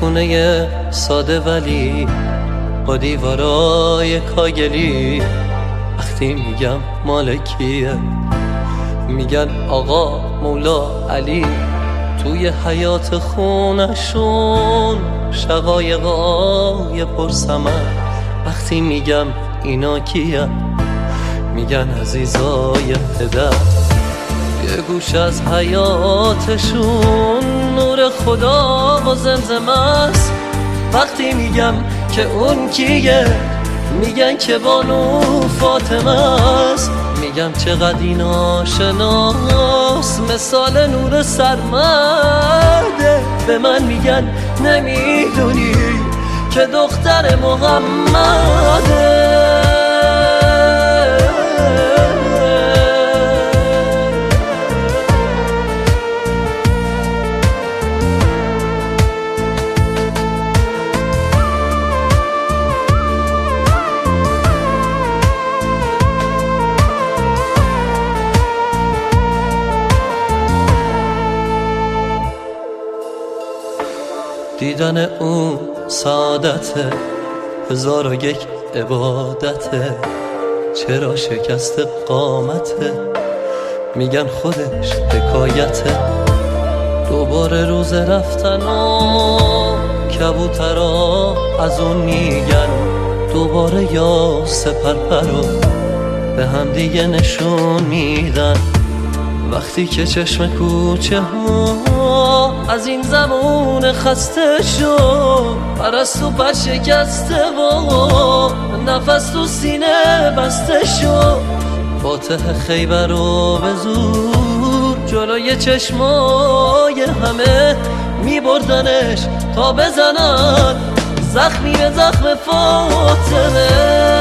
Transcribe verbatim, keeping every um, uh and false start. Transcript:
خونه ساده ولی با دیوارای کاگلی، وقتی میگم مال کیه میگن آقا مولا علی. توی حیات خونشون شقایقای پرسمن، وقتی میگم اینا کیه میگن عزیزای پدر. یه گوش از حیاتشون نور خدا و زمزمه است، وقتی میگم که اون کیه میگن که بانو فاطمه است. میگم چقدر این آشناس مثال نور سرمده، به من میگن نمیدونی که دختر محمده. دیدن اون سعادته، هزار و یک عبادته. چرا شکست قامته میگن خودش حکایته. دوباره روز رفتن و کبوترا از اون میگن دوباره یا سپرپرو به هم دیگه نشون میدن. وقتی که چشم کوچه ها از این زمان خسته شد، پرستو پر شکسته و نفس تو سینه بسته شد، فاتح خیبر رو به زور جلوی چشمای همه میبردنش تا بزنن زخمی به زخم فاطمه.